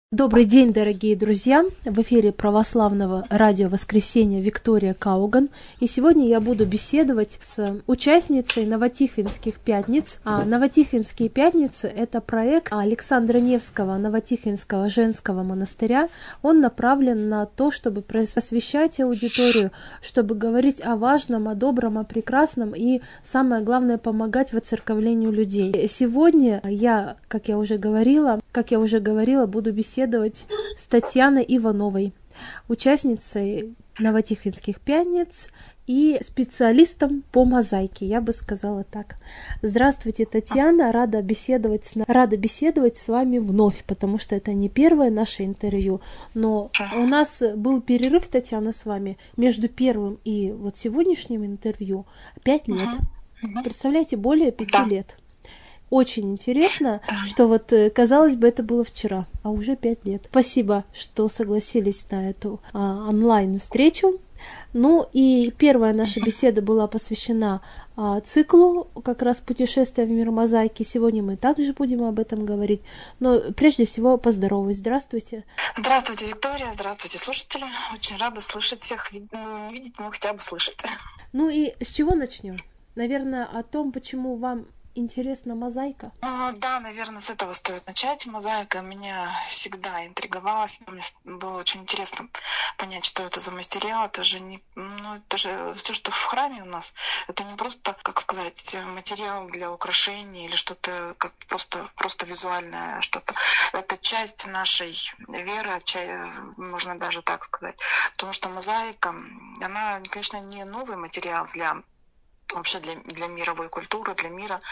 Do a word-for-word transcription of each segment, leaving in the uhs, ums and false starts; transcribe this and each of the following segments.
Добрый день, дорогие друзья! В эфире православного радио «Воскресенье» Виктория Кауган. И сегодня я буду беседовать с участницей Новотихвинских пятниц. А Новотихвинские пятницы – это проект Александра Невского Новотихвинского женского монастыря. Он направлен на то, чтобы просвещать аудиторию, чтобы говорить о важном, о добром, о прекрасном и, самое главное, помогать воцерковлению людей. Сегодня я, как я уже говорила, как я уже говорила, буду беседовать с Татьяной Ивановой, участницей Новотихвинских пятниц и специалистом по мозаике, я бы сказала так. Здравствуйте, Татьяна, рада беседовать, с... рада беседовать с вами вновь, потому что это не первое наше интервью, но у нас был перерыв, Татьяна, с вами между первым и вот сегодняшним интервью пять лет. Представляете, более пяти Да. лет. Очень интересно, что вот, казалось бы, это было вчера, а уже пять лет. Спасибо, что согласились на эту а, онлайн-встречу. Ну и первая наша беседа была посвящена а, циклу, как раз путешествия в мир мозаики. Сегодня мы также будем об этом говорить. Но прежде всего поздороваюсь. Здравствуйте. Здравствуйте, Виктория. Здравствуйте, слушатели. Очень рада слышать всех. Ну, не видеть, но хотя бы слышать. Ну и с чего начнем? Наверное, о том, почему вам интересна мозаика? Ну, да, наверное, с этого стоит начать. Мозаика меня всегда интриговала. Мне было очень интересно понять, что это за материал. Это же не, ну, это же все, что в храме у нас. Это не просто, как сказать, материал для украшений или что-то как просто, просто визуальное что-то. Это часть нашей веры, можно даже так сказать. Потому что мозаика, она, конечно, не новый материал для вообще для, для мировой культуры, для мира.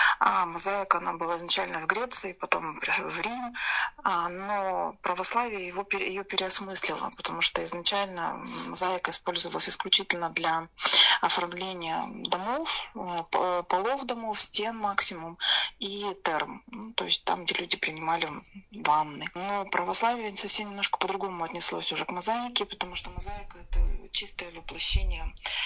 А мозаика, она была изначально в Греции, потом в Рим, а, но православие его, ее переосмыслило, потому что изначально мозаика использовалась исключительно для оформления домов, полов домов, стен максимум и терм, ну, то есть там, где люди принимали ванны. Но православие совсем немножко по-другому отнеслось уже к мозаике, потому что мозаика — это чистое воплощение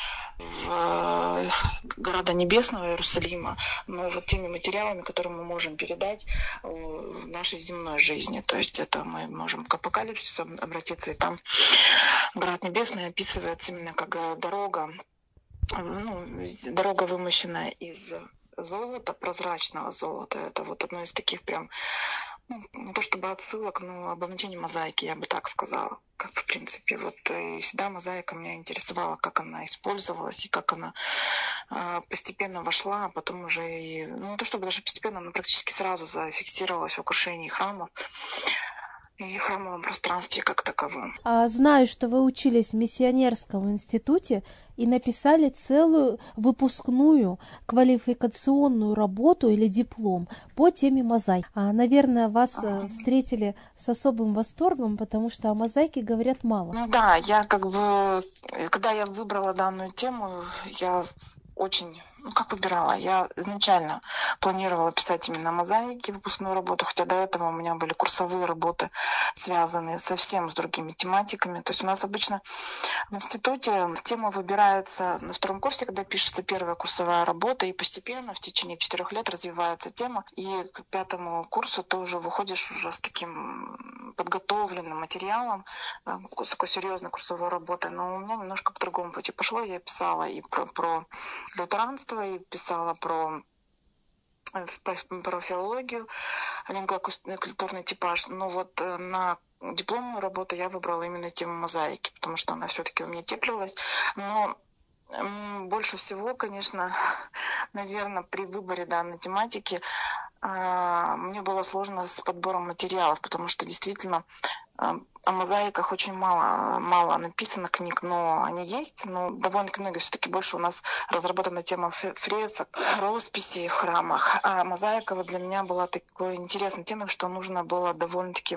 в города Небесного Иерусалима, но вот теми материалами, которые мы можем передать в нашей земной жизни. То есть это мы можем к Апокалипсису обратиться, и там город Небесный описывается именно как дорога, ну, дорога, вымощенная из золота, прозрачного золота. Это вот одно из таких прям, ну, не то чтобы отсылок, но обозначение мозаики, я бы так сказала. Как, в принципе, вот и всегда мозаика меня интересовала, как она использовалась и как она э, постепенно вошла, а потом уже и, ну, не то чтобы даже постепенно, но практически сразу зафиксировалась в украшении храмов и в храмовом пространстве как таковом. А, знаю, что вы учились в миссионерском институте и написали целую выпускную квалификационную работу или диплом по теме мозаики. А, наверное, вас ага. встретили с особым восторгом, потому что о мозаике говорят мало. Ну да, я как бы, когда я выбрала данную тему, я очень, ну как выбирала, я изначально планировала писать именно мозаики, выпускную работу, хотя до этого у меня были курсовые работы, связанные совсем с другими тематиками. То есть у нас обычно в институте тема выбирается на втором курсе, когда пишется первая курсовая работа, и постепенно в течение четырех лет развивается тема, и к пятому курсу ты уже выходишь уже с таким подготовленным материалом, с такой серьезной курсовой работой. Но у меня немножко по другому пути пошло. Я писала и про, про лютеранство, и писала про про филологию, лингвокультурный типаж. Но вот на дипломную работу я выбрала именно тему мозаики, потому что она все-таки у меня теплилась. Но больше всего, конечно, наверное, при выборе данной тематики мне было сложно с подбором материалов, потому что действительно о мозаиках очень мало, мало написано книг, но они есть, но довольно-таки много. Все-таки больше у нас разработана тема фресок, росписей в храмах. А мозаика вот для меня была такой интересной темой, что нужно было довольно-таки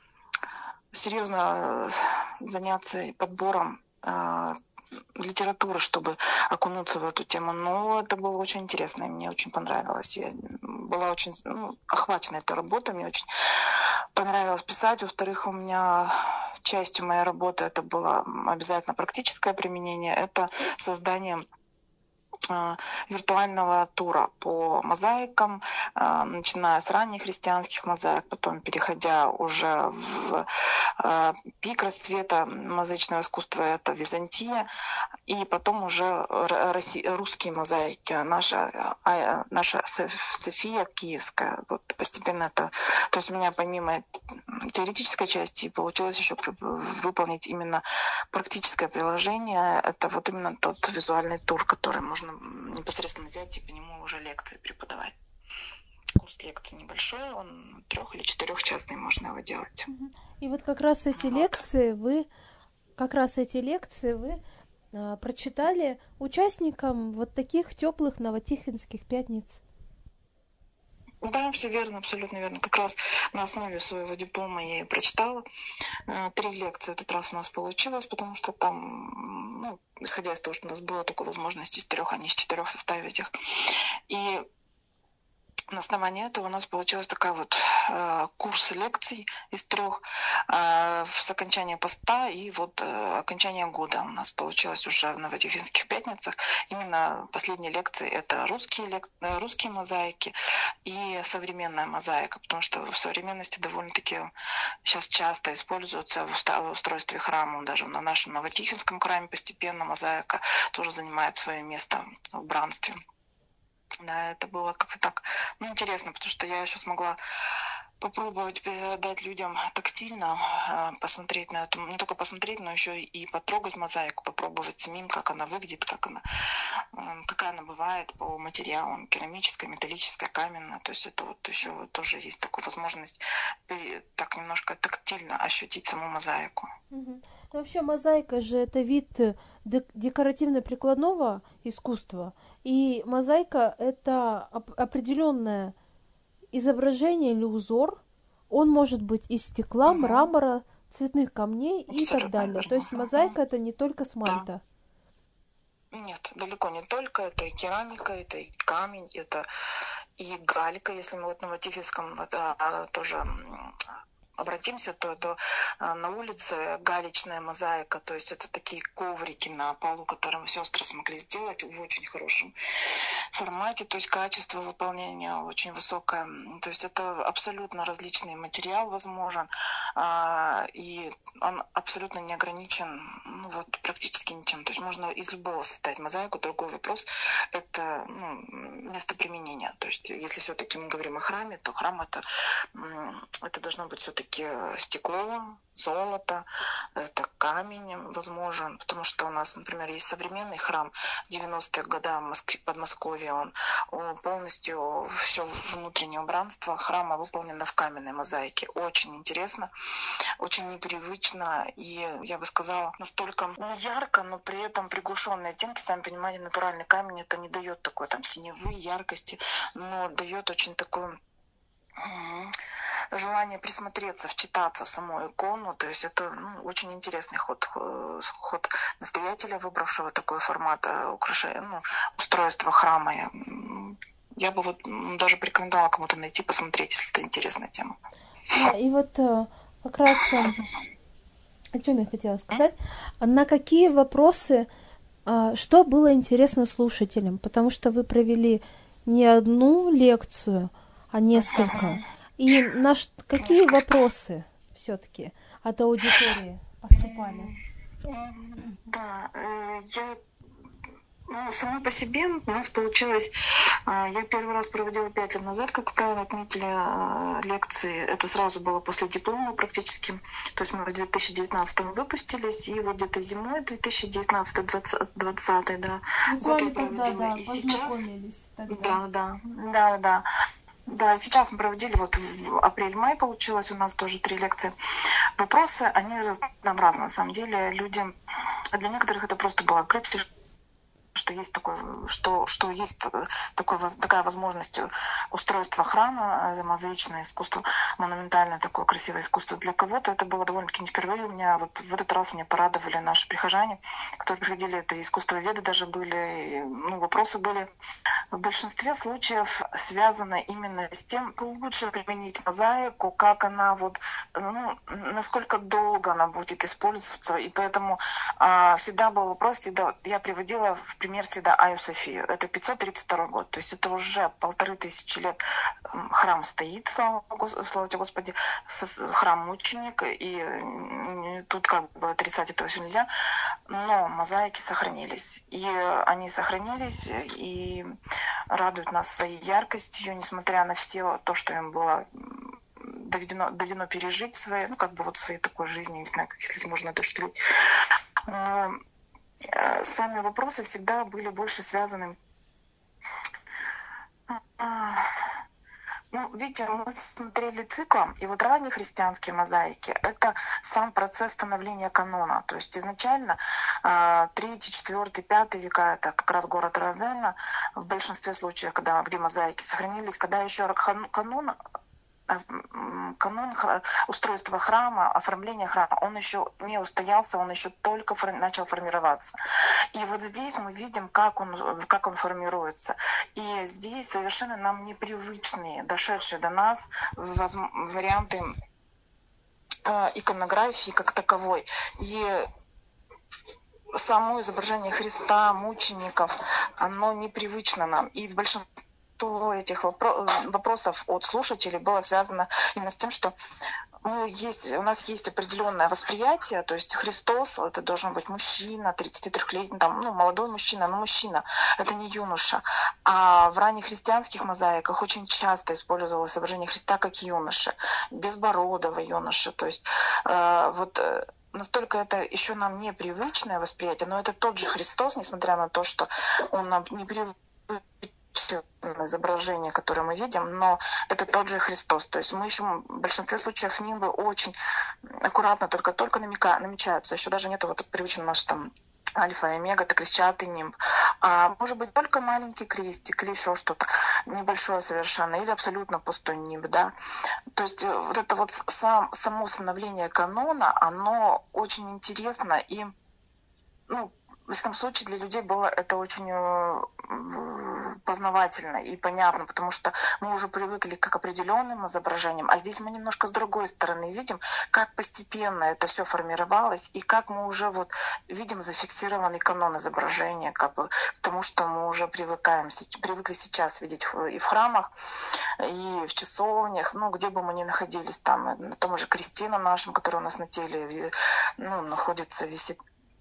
серьезно заняться подбором э, литературы, чтобы окунуться в эту тему. Но это было очень интересно, и мне очень понравилось. Я была очень ну, охвачена этой работой, мне очень понравилось писать. Во-вторых, у меня частью моей работы это было обязательно практическое применение. Это создание виртуального тура по мозаикам, начиная с ранних христианских мозаик, потом переходя уже в пик расцвета мозаичного искусства, это Византия, и потом уже русские мозаики, наша, наша София Киевская. Вот постепенно это... То есть у меня помимо теоретической части получилось еще выполнить именно практическое приложение. Это вот именно тот визуальный тур, который можно непосредственно взять и по нему уже лекции преподавать. Курс лекций небольшой, он трех- или четырехчастный, можно его делать. И вот как раз эти вот. лекции вы, как раз эти лекции вы а, прочитали участникам вот таких теплых новотихвинских пятниц. Да, все верно, абсолютно верно. Как раз на основе своего диплома я и прочитала. Три лекции в этот раз у нас получилось, потому что там, ну, исходя из того, что у нас была только возможность из трех, а не из четырех составить их. И на основании этого у нас получилась такая вот э, курс лекций из трех э, с окончания поста и вот э, окончания года у нас получилось уже в Новотихвинских пятницах. Именно последние лекции это русские, лек... русские мозаики и современная мозаика, потому что в современности довольно-таки сейчас часто используются в устройстве храма, даже на нашем Новотихвинском храме постепенно мозаика тоже занимает свое место в убранстве. Да, это было как-то так, ну, интересно, потому что я еще смогла попробовать дать людям тактильно посмотреть на эту, не только посмотреть, но еще и потрогать мозаику, попробовать самим, как она выглядит, как она, какая она бывает по материалам, керамическая, металлическая, каменная. То есть это вот еще тоже есть такая возможность так немножко тактильно ощутить саму мозаику. Угу. Вообще мозаика же это вид декоративно-прикладного искусства, и мозаика это определенное изображение или узор. Он может быть из стекла, угу. мрамора, цветных камней и Абсолютно так далее. Верно. То есть мозаика это не только смальта. Да. Нет, далеко не только. Это и керамика, это и камень, это и галька. Если мы вот на Новотихвинском это тоже обратимся, то это на улице галечная мозаика, то есть это такие коврики на полу, которые сестры смогли сделать в очень хорошем формате, то есть качество выполнения очень высокое, то есть это абсолютно различный материал возможен, и он абсолютно не ограничен, ну, вот, практически ничем, то есть можно из любого составить мозаику. Другой вопрос — это, ну, место применения, то есть если все-таки мы говорим о храме, то храм это, это должно быть все-таки стекло, золото, это камень возможен, потому что у нас, например, есть современный храм девяностых годов в Москве, Подмосковье, он, он полностью все внутреннее убранство храма выполнено в каменной мозаике. Очень интересно, очень непривычно и, я бы сказала, настолько не ярко, но при этом приглушенные оттенки. Сами понимаете, натуральный камень это не дает такой там синевы, яркости, но дает очень такую желание присмотреться, вчитаться в саму икону. То есть это, ну, очень интересный ход, ход настоятеля, выбравшего такой формат украшения, ну, устройства храма. Я, я бы вот даже порекомендовала кому-то найти, посмотреть, если это интересная тема. Да, и вот как раз о чем я хотела сказать, на какие вопросы, что было интересно слушателям, потому что вы провели не одну лекцию, а несколько. И на ш... какие вопросы все-таки от аудитории поступали? Да, я, ну, сама по себе у нас получилось, я первый раз проводила пять лет назад, как правильно отметили, лекции. Это сразу было после диплома практически. То есть мы в две тысячи девятнадцатом выпустились, и вот где-то зимой две тысячи девятнадцатый двадцатый, да. Мы с вами тогда, да, познакомились тогда. Да, да, да, да. Да, сейчас мы проводили, вот в апрель-май получилось у нас тоже три лекции. Вопросы, они разнообразны. На самом деле людям, для некоторых это просто было открытие, что есть такое, что, что есть такой, такая возможность устройства храма, мозаичное искусство, монументальное такое красивое искусство. Для кого-то это было довольно-таки не впервые. У меня вот в этот раз меня порадовали наши прихожане, которые приходили, это искусствоведы даже были, ну, вопросы были в большинстве случаев связаны именно с тем, как лучше применить мозаику, как она вот, ну, насколько долго она будет использоваться. И поэтому а, всегда был вопрос, всегда я приводила в пример смерть всегда Айю Софию. Это пятьсот тридцать второй год. То есть это уже полторы тысячи лет храм стоит, слава, слава тебе Господи, храм мученик, и тут как бы отрицать этого все нельзя. Но мозаики сохранились. И они сохранились и радуют нас своей яркостью, несмотря на все то, что им было доведено, доведено пережить свои, ну, как бы вот своей такой жизни, не знаю, как если можно это штрить. Сами вопросы всегда были больше связаны. Ну, видите, мы смотрели циклом, и вот ранние христианские мозаики — это сам процесс становления канона. То есть изначально третий, четвертый, пятый века — это как раз город Равенна, в большинстве случаев, когда, где мозаики сохранились, когда еще канон, канон устройства храма, оформления храма, он еще не устоялся, он еще только фор- начал формироваться. И вот здесь мы видим, как он, как он формируется. И здесь совершенно нам непривычные, дошедшие до нас воз- варианты э, иконографии как таковой. И само изображение Христа, мучеников, оно непривычно нам. И в большинстве этих вопросов от слушателей было связано именно с тем, что мы есть, у нас есть определенное восприятие, то есть Христос, это должен быть мужчина, тридцатитрёхлетний, там, ну, молодой мужчина, но мужчина, это не юноша. А в ранних христианских мозаиках очень часто использовалось изображение Христа как юноши, безбородого юноши, то есть э, вот настолько это еще нам непривычное восприятие, но это тот же Христос, несмотря на то, что он нам не привык изображение, которое мы видим, но это тот же Христос. То есть мы еще в большинстве случаев нимбы очень аккуратно только-только намека, намечаются. Еще даже нету вот привычно наш там альфа и омега, это крестчатый нимб. А может быть только маленький крестик или еще что-то небольшое совершенно, или абсолютно пустой нимб, да. То есть вот это вот сам, само становление канона, оно очень интересно и, ну, в этом случае для людей было это очень познавательно и понятно, потому что мы уже привыкли к определенным изображениям, а здесь мы немножко с другой стороны видим, как постепенно это все формировалось и как мы уже вот видим зафиксированный канон изображения, как бы к тому, что мы уже привыкаем, привыкли сейчас видеть и в храмах, и в часовнях, ну, где бы мы ни находились, там, на том же кресте на нашем, который у нас на теле, ну, находится, висит.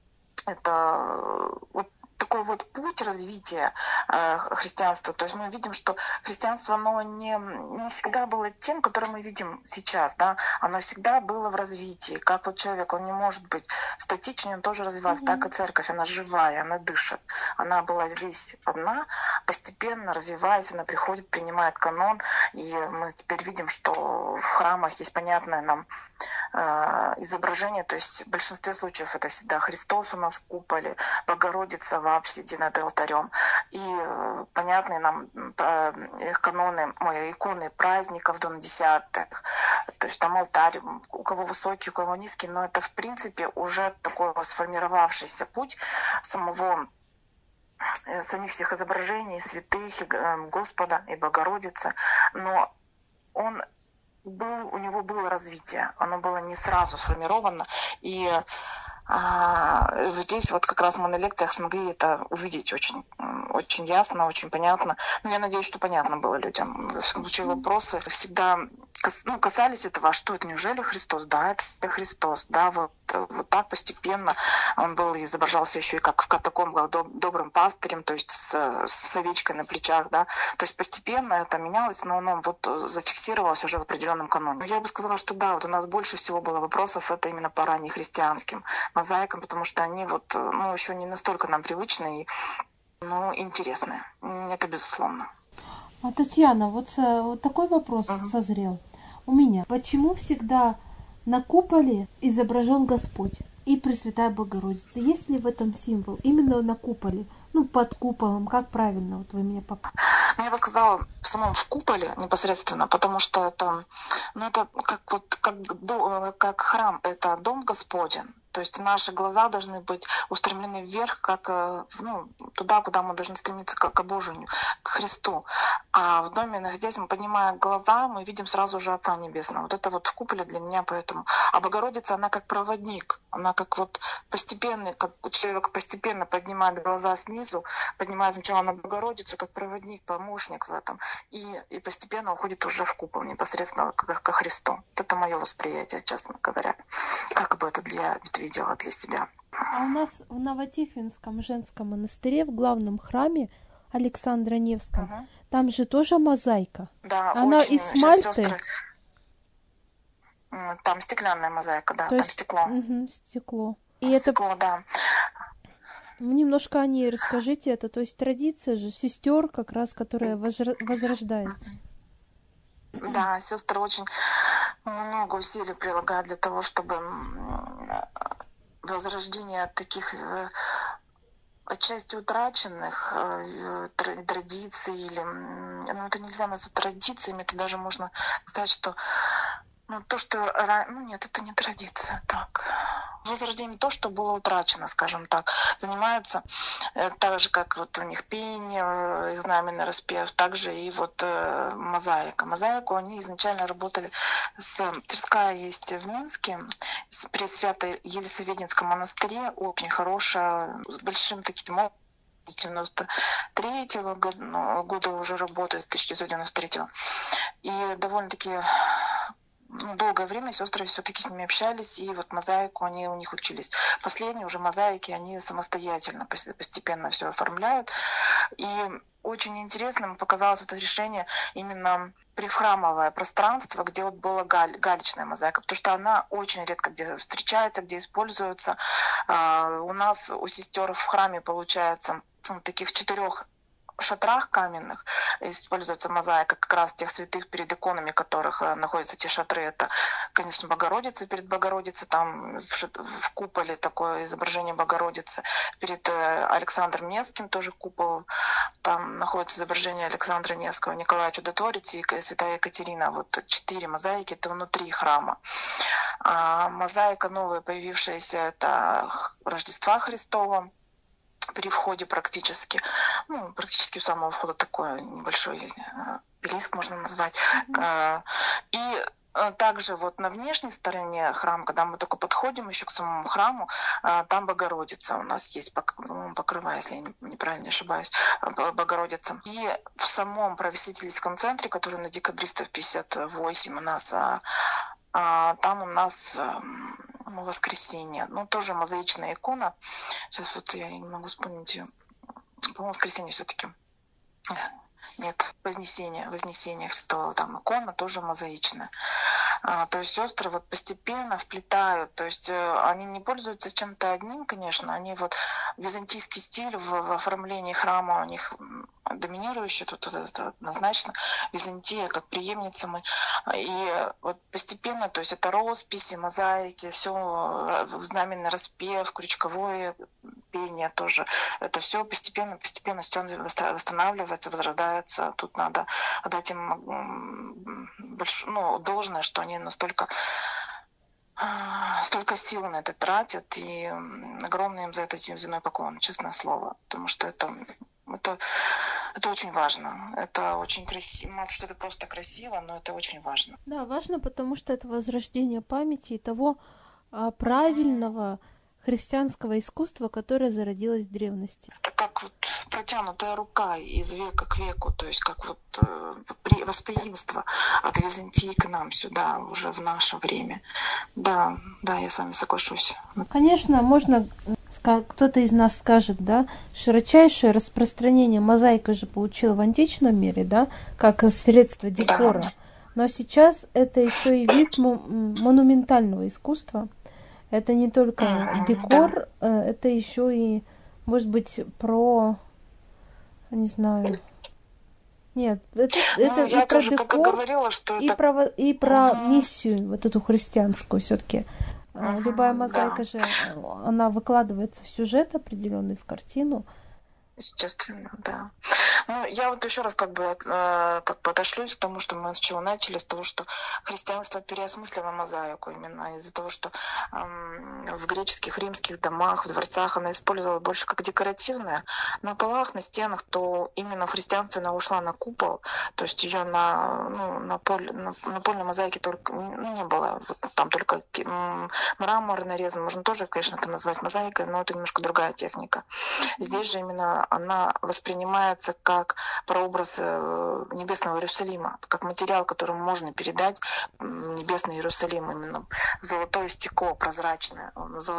Это вот такой вот путь развития э, христианства. То есть мы видим, что христианство, оно не, не всегда было тем, которое мы видим сейчас, да, оно всегда было в развитии. Как вот человек, он не может быть статичным, он тоже развивался. Mm-hmm. Так и церковь, она живая, она дышит. Она была здесь одна, постепенно развивается, она приходит, принимает канон, и мы теперь видим, что в храмах есть понятное нам э, изображение, то есть в большинстве случаев это всегда Христос у нас в куполе, Богородица в апсиде над алтарем, и э, понятные нам э, каноны, ой, иконы праздников до десятых, то есть там алтарь, у кого высокий, у кого низкий, но это в принципе уже такой сформировавшийся путь самого самих всех изображений святых, Господа и Богородицы, но он был, у него было развитие, оно было не сразу сформировано, и а, здесь вот как раз мы на лекциях смогли это увидеть очень, очень ясно, очень понятно. Но я надеюсь, что понятно было людям. В всяком случае, вопросы всегда кас, ну, касались этого, а что это, неужели Христос? Да, это Христос, да, вот, вот так постепенно он был, изображался еще и как в катакомбах добрым пастырем, то есть с, с овечкой на плечах, да, то есть постепенно это менялось, но оно вот зафиксировалось уже в определенном каноне. Я бы сказала, что да, вот у нас больше всего было вопросов, это именно по раннехристианским мозаикам, потому что они вот, ну, еще не настолько нам привычные, но интересные, это безусловно. А, Татьяна, вот, вот такой вопрос uh-huh. созрел у меня. Почему всегда на куполе изображен Господь и Пресвятая Богородица? Есть ли в этом символ? Именно на куполе, ну, под куполом, как правильно? Вот вы меня пока... Я бы сказала, в самом в куполе непосредственно, потому что это, ну, это как, вот, как, как храм, это дом Господень. То есть наши глаза должны быть устремлены вверх, как ну, туда, куда мы должны стремиться, как к обожению, к Христу. А в доме, находясь, мы поднимая глаза, мы видим сразу же Отца Небесного. Вот это вот в куполе для меня поэтому. А Богородица, она как проводник, она как вот постепенный, как человек постепенно поднимает глаза снизу, поднимает сначала на Богородицу, как проводник, помощник в этом, и, и постепенно уходит уже в купол, непосредственно ко, ко Христу. Вот это мое восприятие, честно говоря. Как бы это для, видела для себя. А у нас в Новотихвинском женском монастыре, в главном храме Александра Невском, угу. Там же тоже мозаика. Да, она очень. из смальты. Сестры... Там стеклянная мозаика, да, То там есть... стекло. Угу, стекло. И стекло, это... да. Немножко о ней расскажите. Это, то есть традиция же сестер, как раз, которая возра... возрождается. Да, сестры очень много усилий прилагают для того, чтобы возрождение таких отчасти утраченных традиций, или, ну, это нельзя назвать традициями, это даже можно сказать, что ну, то, что, ну нет, это не традиция, так. Возрождение то, что было утрачено, скажем так, занимаются э, так же, как вот у них пение, э, знаменный распев, также и вот э, мозаика. Мозаику они изначально работали с... Тверская есть в Минске, при Свято-Елисаветинском монастыре, очень хорошая, с большим таким опытом. С девяносто третьего года, ну, года уже работает, тысяча девятьсот девяносто третьего. И довольно-таки ну, долгое время сестры все-таки с ними общались, и вот мозаику они у них учились. Последние уже мозаики, они самостоятельно постепенно все оформляют. И очень интересным показалось это решение именно привхрамовое пространство, где вот была галь, галечная мозаика, потому что она очень редко где встречается, где используется. А, у нас у сестер в храме получается в таких четырех шатрах каменных используется мозаика как раз тех святых, перед иконами которых находятся те шатры. Это, конечно, Богородица, перед Богородицей, там в, шат... в куполе такое изображение Богородицы. Перед Александром Невским тоже купол, там находится изображение Александра Невского, Николая Чудотворца и святая Екатерина. Вот четыре мозаики, это внутри храма. А мозаика новая, появившаяся, это Рождества Христова, при входе практически, ну, практически у самого входа такой небольшой обелиск, можно назвать. Mm-hmm. И также вот на внешней стороне храма, когда мы только подходим еще к самому храму, там Богородица у нас есть, покрывая, если я неправильно не ошибаюсь, Богородица. И в самом правосвятительском центре, который на Декабристов пятьдесят восемь у нас, там у нас Воскресенье, ну тоже мозаичная икона. Сейчас вот я не могу вспомнить ее. По-моему, Воскресенье все-таки. Нет, Вознесение, Вознесение Христова, там икона тоже мозаичная. А, то есть сестры вот постепенно вплетают, то есть э, они не пользуются чем-то одним, конечно, они вот византийский стиль в, в оформлении храма у них доминирующий, тут это, это однозначно Византия как преемница мы, и вот постепенно, то есть это росписи, мозаики, все знаменный распев, крючковое пение тоже, это все постепенно, постепенно все восстанавливается, возрождается. Тут надо отдать им больш... ну, должное, что они настолько столько сил на это тратят, и огромный им за это земной поклон, честное слово, потому что это это, это очень важно, это очень красиво, может, что это просто красиво, но это очень важно. Да, важно, потому что это возрождение памяти и того а, правильного христианского искусства, которое зародилось в древности. Это как вот протянутая рука из века к веку, то есть как вот э, восприимство от Византии к нам сюда, уже в наше время. Да, да, я с вами соглашусь. Конечно, можно, кто-то из нас скажет, да, широчайшее распространение мозаика же получила в античном мире, да, как средство декора. Да. Но сейчас это еще и вид монументального искусства. Это не только mm-hmm, декор, да. Это еще и, может быть, про, не знаю, нет, это, ну, это я и про тоже, декор, как и говорила, что и это... про, и про mm-hmm. миссию, вот эту христианскую все-таки. Mm-hmm, Любая мозаика да. же, она выкладывается в сюжет определенный, в картину. Естественно, да. Ну, я вот еще раз как бы, э, как бы отошлюсь к тому, что мы с чего начали, с того, что христианство переосмыслило мозаику именно из-за того, что эм, в греческих, римских домах, в дворцах она использовалась больше как декоративная. На полах, на стенах, то именно в христианстве она ушла на купол, то есть ее на, ну, на, поль, на, на польной мозаике только ну, не было. Вот, там только мрамор нарезан. Можно тоже, конечно, это назвать мозаикой, но это немножко другая техника. Здесь же именно она воспринимается как прообраз небесного Иерусалима, как материал, которым можно передать небесный Иерусалим, именно золотое стекло прозрачное,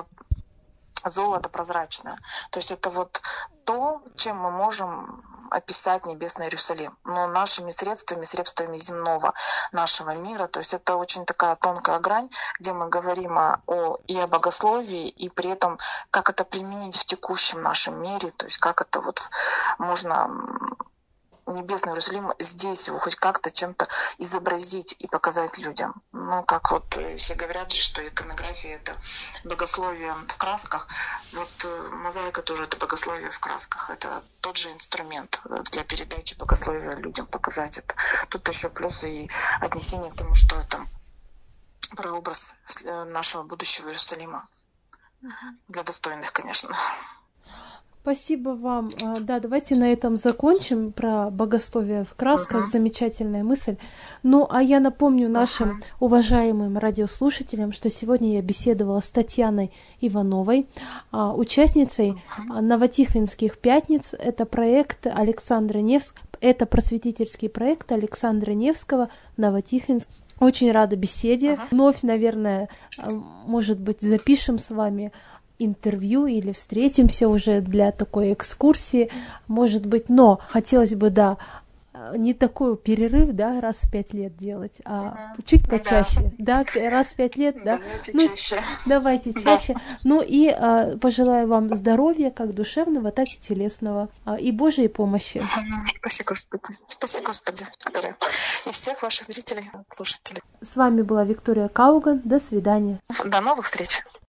золото прозрачное. То есть это вот то, чем мы можем описать небесный Иерусалим, но нашими средствами, средствами земного нашего мира. То есть это очень такая тонкая грань, где мы говорим о, о, и о богословии, и при этом как это применить в текущем нашем мире, то есть как это вот можно небесный Иерусалим здесь его хоть как-то чем-то изобразить и показать людям. Ну, как вот все говорят, что иконография — это богословие в красках. Вот мозаика тоже — это богословие в красках. Это тот же инструмент для передачи богословия людям, показать это. Тут еще плюс и отнесение к тому, что это прообраз нашего будущего Иерусалима. Для достойных, конечно. Спасибо вам. Да, давайте на этом закончим про богословие в красках. Uh-huh. Замечательная мысль. Ну, а я напомню нашим uh-huh. уважаемым радиослушателям, что сегодня я беседовала с Татьяной Ивановой, участницей uh-huh. Новотихвинских пятниц. Это проект Александра Невского, это просветительский проект Александра Невского Новотихвинск. Очень рада беседе. Uh-huh. Вновь, наверное, может быть, запишем с вами интервью или встретимся уже для такой экскурсии, может быть, но хотелось бы, да, не такой перерыв, да, раз в пять лет делать, а uh-huh. чуть почаще, да, да раз в пять лет, да, давайте ну, чаще, давайте чаще, да. Ну и а, пожелаю вам здоровья, как душевного, так и телесного, а, и Божьей помощи. Uh-huh. Спасибо, Господи, спасибо, Господи, Виктория, и всех ваших зрителей, слушателей. С вами была Виктория Кауган, до свидания. До новых встреч.